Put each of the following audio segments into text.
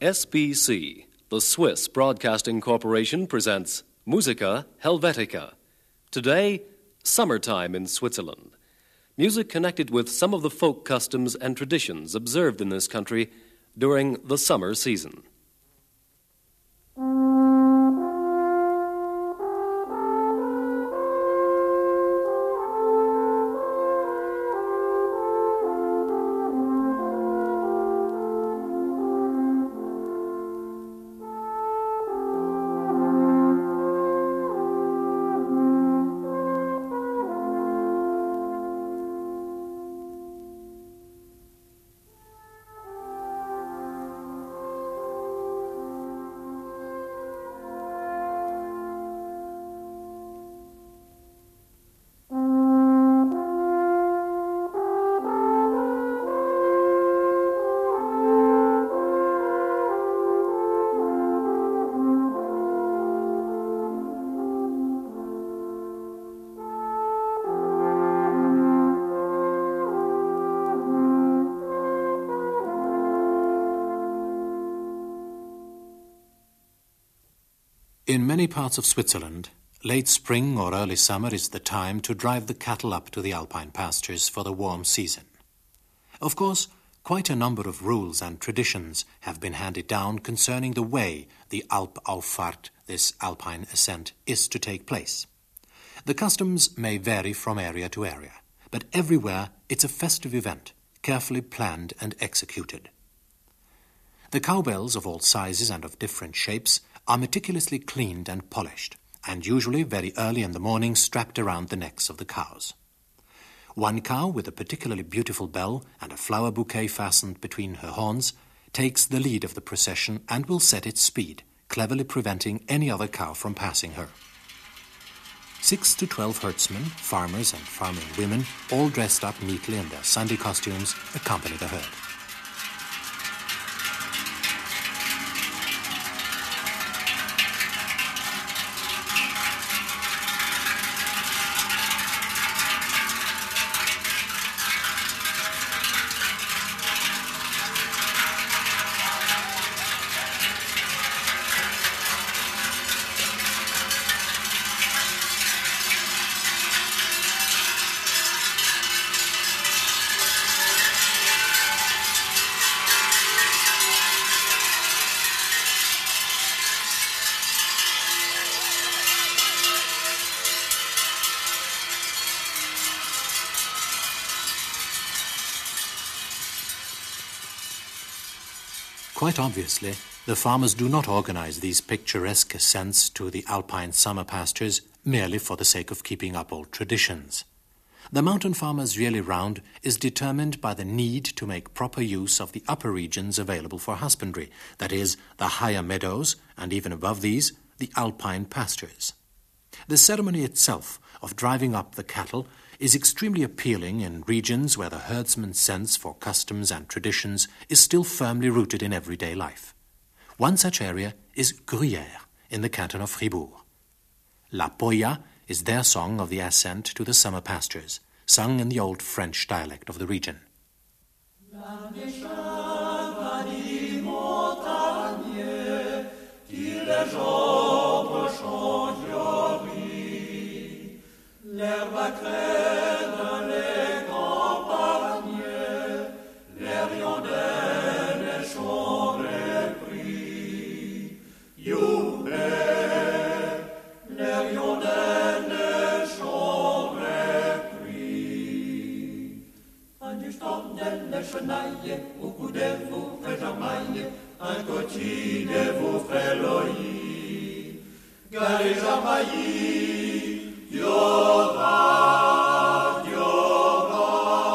SBC, the Swiss Broadcasting Corporation, presents Musica Helvetica. Today, Summertime in Switzerland. Music connected with some of the folk customs and traditions observed in this country during the summer season. In many parts of Switzerland, late spring or early summer is the time to drive the cattle up to the alpine pastures for the warm season. Of course, quite a number of rules and traditions have been handed down concerning the way the Alpauffahrt, this alpine ascent, is to take place. The customs may vary from area to area, but everywhere it's a festive event, carefully planned and executed. The cowbells of all sizes and of different shapes are meticulously cleaned and polished, and usually very early in the morning strapped around the necks of the cows. One cow with a particularly beautiful bell and a flower bouquet fastened between her horns takes the lead of the procession and will set its speed, cleverly preventing any other cow from passing her. 6 to 12 herdsmen, farmers and farming women, all dressed up neatly in their Sunday costumes, accompany the herd. Quite obviously, the farmers do not organize these picturesque ascents to the alpine summer pastures merely for the sake of keeping up old traditions. The mountain farmer's yearly round is determined by the need to make proper use of the upper regions available for husbandry, that is, the higher meadows, and even above these, the alpine pastures. The ceremony itself of driving up the cattle is extremely appealing in regions where the herdsman's sense for customs and traditions is still firmly rooted in everyday life. One such area is Gruyère, in the canton of Fribourg. La Poya is their song of the ascent to the summer pastures, sung in the old French dialect of the region. Au coup de vous, frère Jamaïe, un côté de vous, frère Loï. Gare Jamaïe, Diora, Diora,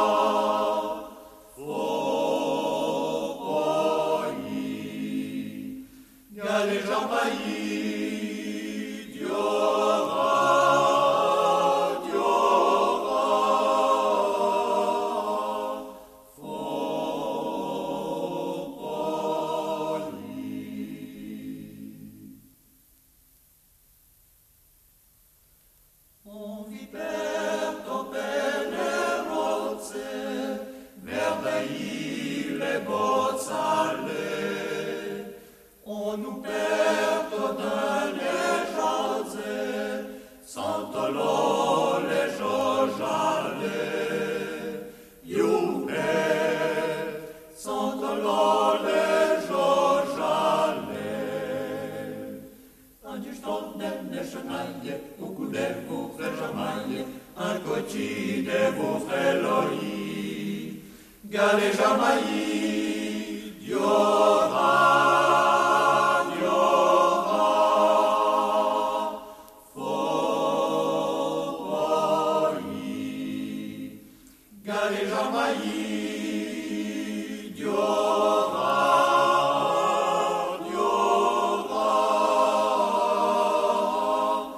Fokoï. Gare Jamaïe, Diora, Diora. On vit Galleja mai, Johann, Johann, Fopoi. Galleja mai, Johann, Johann,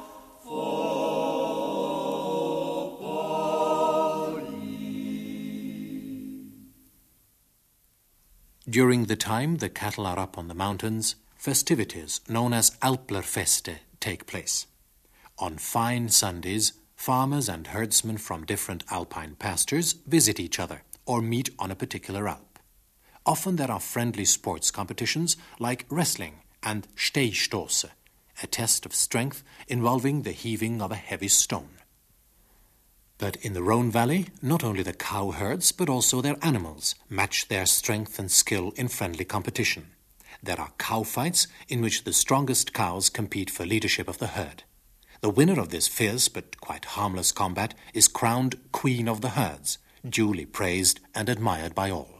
During the time the cattle are up on the mountains, festivities known as Alplerfeste take place. On fine Sundays, farmers and herdsmen from different alpine pastures visit each other or meet on a particular alp. Often there are friendly sports competitions like wrestling and Stehstoße, a test of strength involving the heaving of a heavy stone. But in the Rhone Valley, not only the cow herds, but also their animals match their strength and skill in friendly competition. There are cow fights in which the strongest cows compete for leadership of the herd. The winner of this fierce but quite harmless combat is crowned Queen of the Herds, duly praised and admired by all.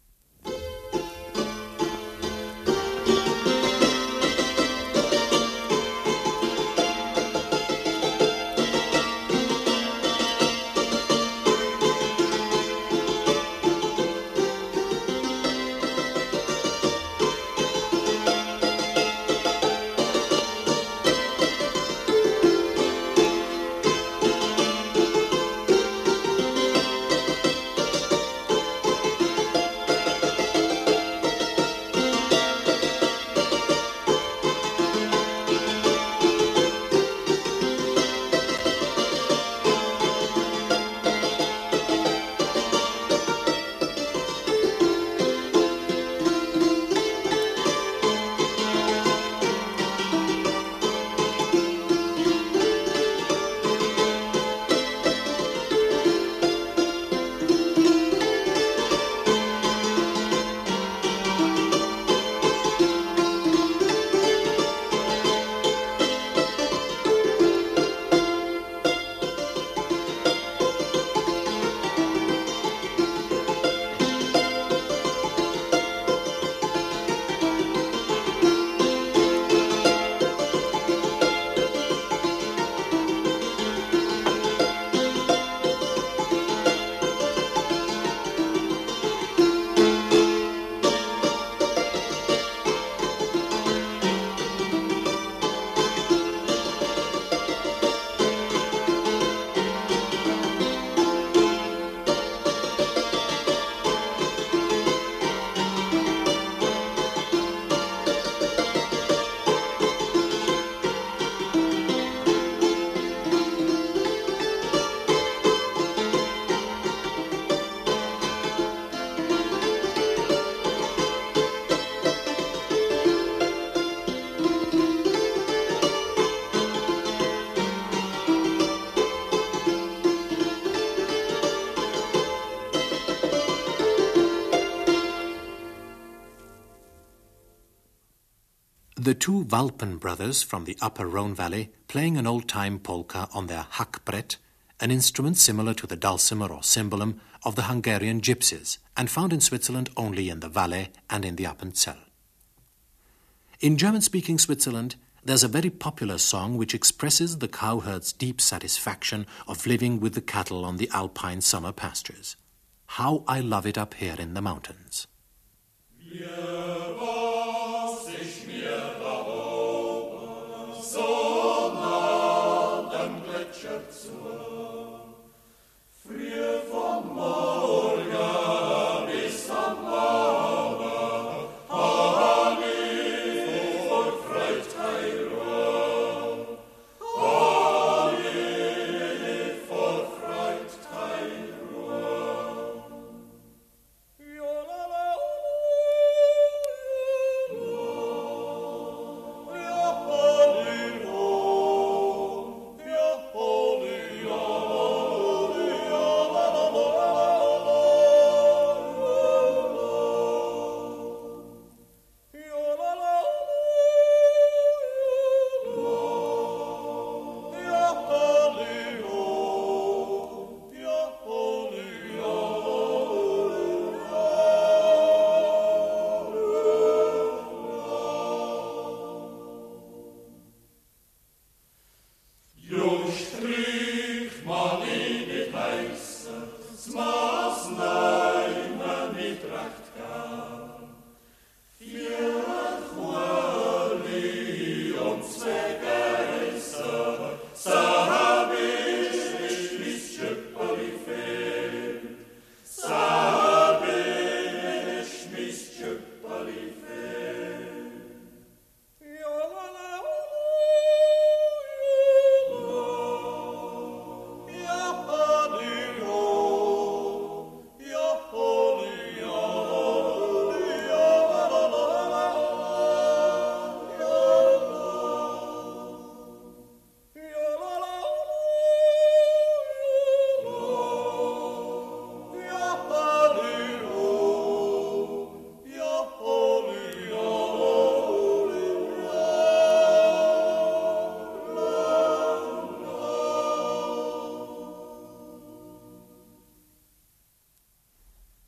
The two Walpen brothers from the upper Rhone Valley playing an old-time polka on their hackbrett, an instrument similar to the dulcimer or cymbalum of the Hungarian gypsies and found in Switzerland only in the Valais and in the Appenzell. In German-speaking Switzerland, there's a very popular song which expresses the cowherd's deep satisfaction of living with the cattle on the alpine summer pastures. How I love it up here in the mountains.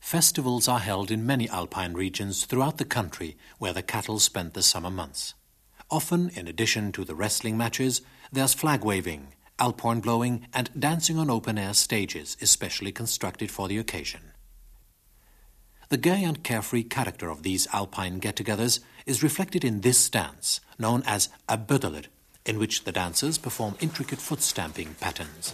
festivals are held in many alpine regions throughout the country where the cattle spend the summer months. Often, in addition to the wrestling matches, there's flag waving, alphorn blowing, and dancing on open-air stages, especially constructed for the occasion. The gay and carefree character of these alpine get-togethers is reflected in this dance, known as a bödeler, in which the dancers perform intricate foot-stamping patterns.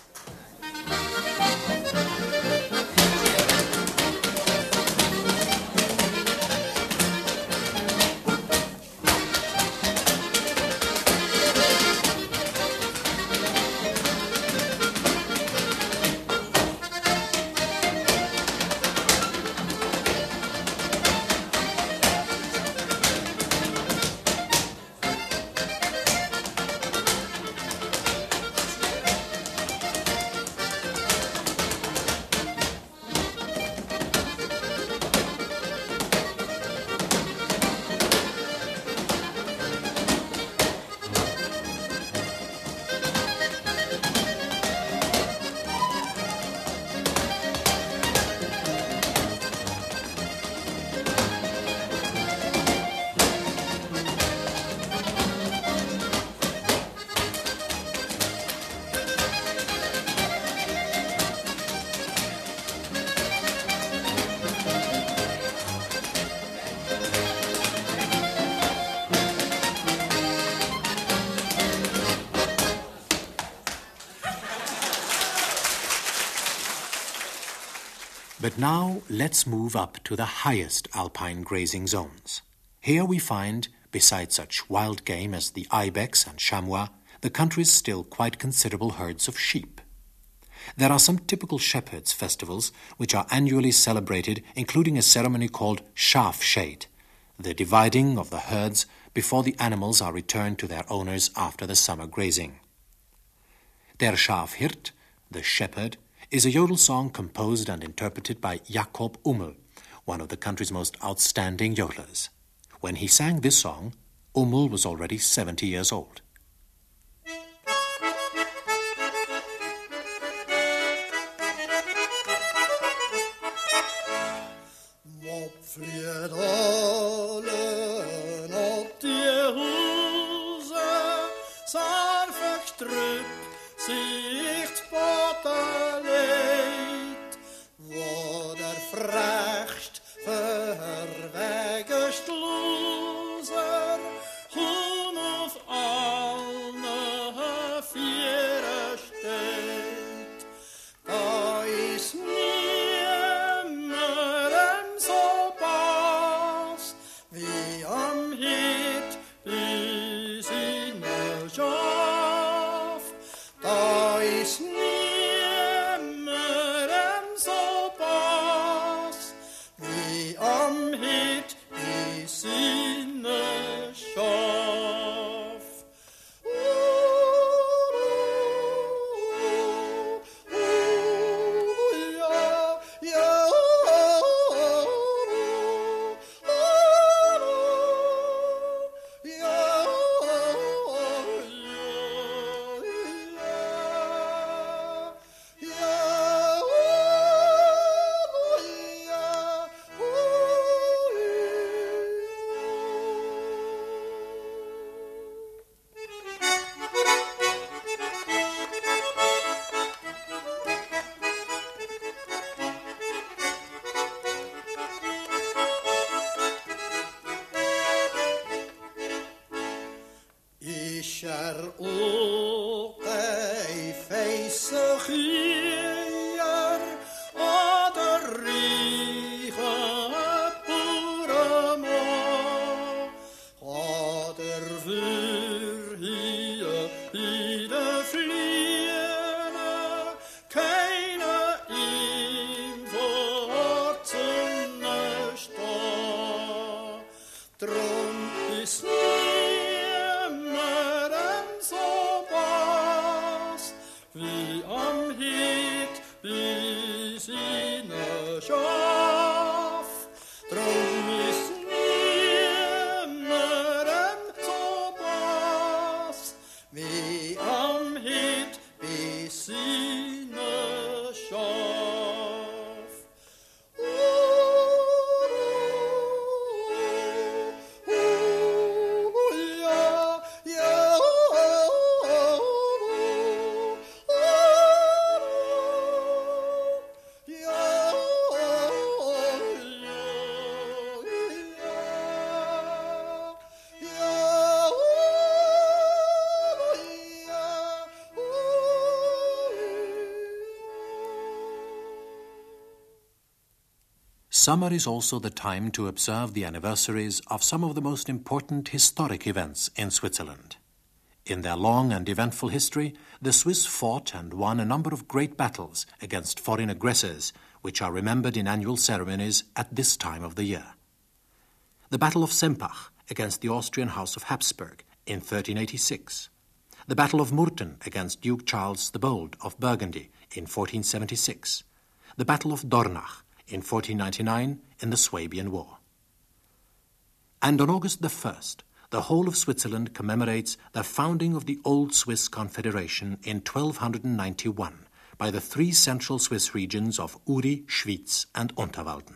But now let's move up to the highest alpine grazing zones. Here we find, besides such wild game as the ibex and chamois, the country's still quite considerable herds of sheep. There are some typical shepherds' festivals which are annually celebrated, including a ceremony called schafscheid, the dividing of the herds before the animals are returned to their owners after the summer grazing. Der Schafhirt, the shepherd, is a yodel song composed and interpreted by Jacob Ummel, one of the country's most outstanding yodelers. When he sang this song, Ummel was already 70 years old. Drum ist niemandem so Summer is also the time to observe the anniversaries of some of the most important historic events in Switzerland. In their long and eventful history, the Swiss fought and won a number of great battles against foreign aggressors, which are remembered in annual ceremonies at this time of the year. The Battle of Sempach against the Austrian House of Habsburg in 1386. The Battle of Murten against Duke Charles the Bold of Burgundy in 1476. The Battle of Dornach in 1499 in the Swabian War. And on August the 1st, the whole of Switzerland commemorates the founding of the Old Swiss Confederation in 1291 by the three central Swiss regions of Uri, Schwyz, and Unterwalden.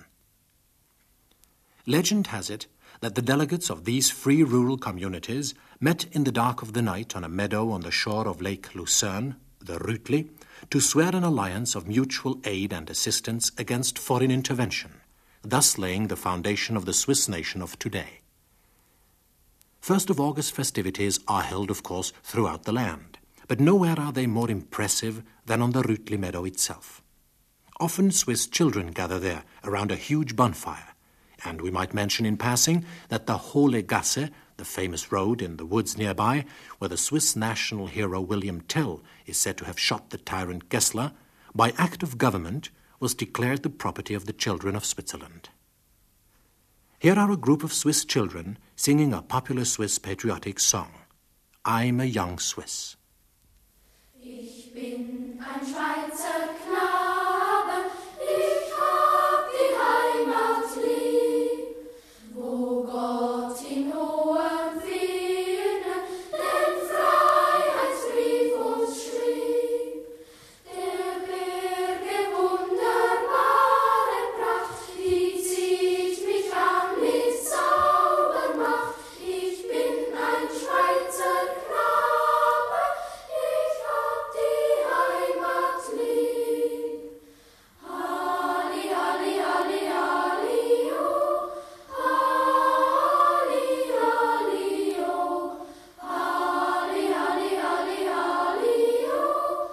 Legend has it that the delegates of these free rural communities met in the dark of the night on a meadow on the shore of Lake Lucerne, the Rütli, to swear an alliance of mutual aid and assistance against foreign intervention, thus laying the foundation of the Swiss nation of today. 1st of August festivities are held, of course, throughout the land, but nowhere are they more impressive than on the Rütli meadow itself. Often Swiss children gather there around a huge bonfire, and we might mention in passing that the Hohle Gasse, the famous road in the woods nearby, where the Swiss national hero William Tell is said to have shot the tyrant Gessler, by act of government was declared the property of the children of Switzerland. Here are a group of Swiss children singing a popular Swiss patriotic song, I'm a Young Swiss. Ich bin ein Schweizer Knabe, ich hab die Heimat lieb, wo Gott in hohen Ferne den Freiheitsbrief uns schrieb. Der Berge wunderbare Pracht, die zieht mich an mit Zaubermacht. Ich bin ein Schweizer Knabe, ich hab die Heimat lieb. Halli, halli, halli, halli, oh. Halli, halli, oh. Halli, halli, halli, halli, oh.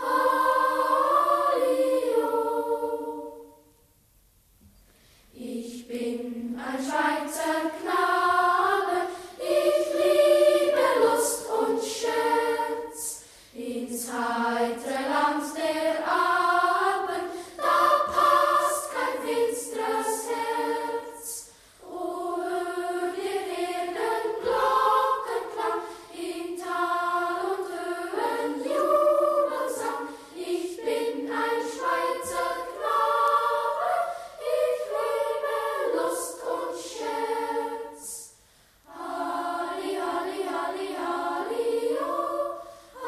Halli, oh. Ich bin ein Schweizer Knabe, ich liebe Lust und Scherz. Ins heitere Land der Alpen, da passt kein finstres Herz. O, hör dir den Glockenklang, in Tal und Höhen Jubelsang. Ich bin ein Schweizer Knabe, ich liebe Lust und Scherz. Halli, halli, halli, halli, oh.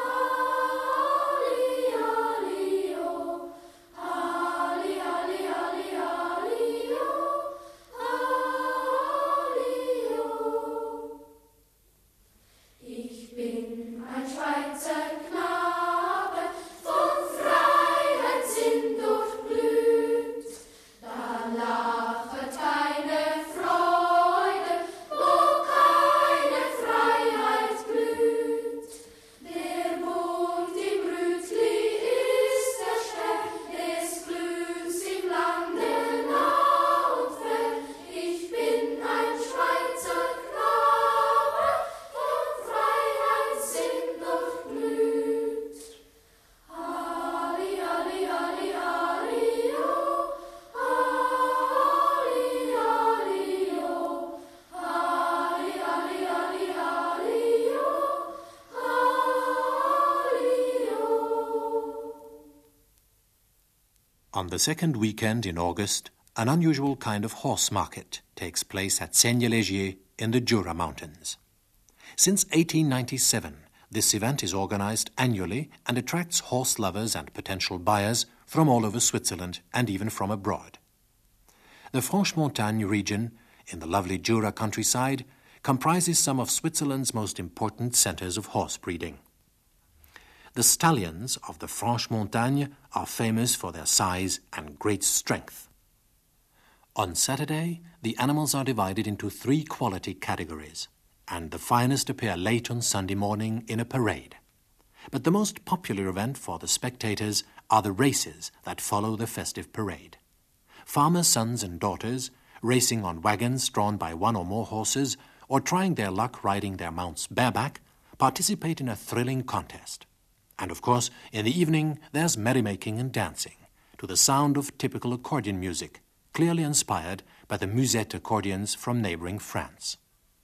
Halli, halli, oh. Halli, halli, halli, halli, oh. Halli, oh. Ich bin ein Schweizer Knabe, von Freiheit Sinn durchblüht. Da lachet keine Freude, wo keine Freiheit blüht. Der Bund im Rütli ist der Stern des Glücks im Lande nah und fern. Ich bin ein Schweizer Knabe, von Freiheit Sinn durchblüht. Halli, halli, halli, halli, oh. Halli, halli, oh. Halli, halli, halli, halli, oh. Halli, oh. On the second weekend in August, an unusual kind of horse market takes place at Seigne-Légier in the Jura Mountains. Since 1897, this event is organized annually and attracts horse lovers and potential buyers from all over Switzerland and even from abroad. The Franche-Montagne region, in the lovely Jura countryside, comprises some of Switzerland's most important centers of horse breeding. The stallions of the Franche-Montagne are famous for their size and great strength. On Saturday, the animals are divided into 3 quality categories, and the finest appear late on Sunday morning in a parade. But the most popular event for the spectators are the races that follow the festive parade. farmers' sons and daughters, racing on wagons drawn by one or more horses, or trying their luck riding their mounts bareback, participate in a thrilling contest. And of course, in the evening, there's merrymaking and dancing, to the sound of typical accordion music, clearly inspired by the musette accordions from neighboring France.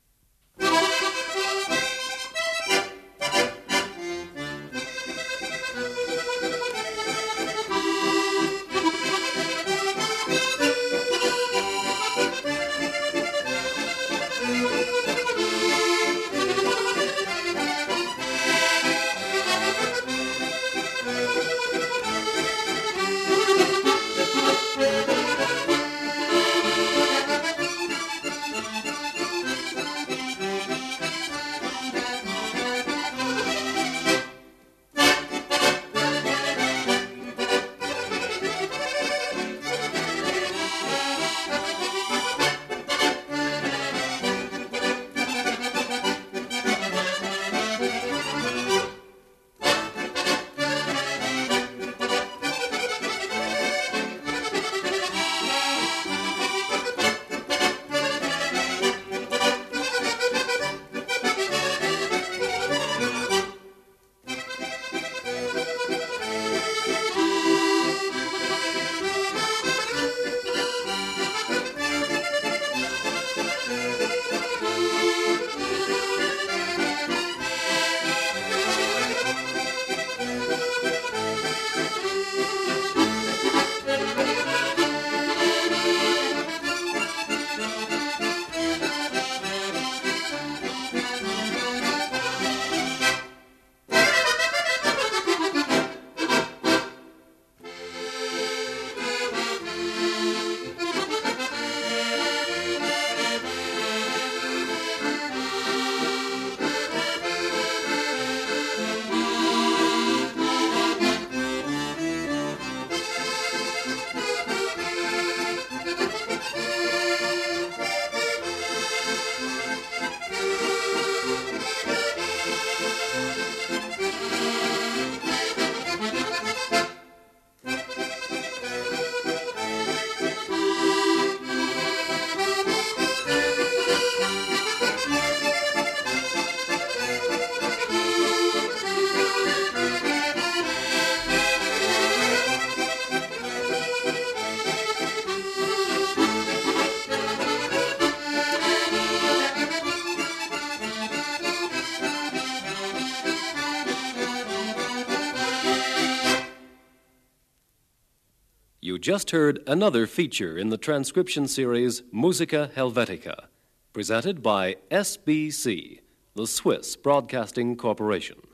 You just heard another feature in the transcription series Musica Helvetica, presented by SBC, the Swiss Broadcasting Corporation.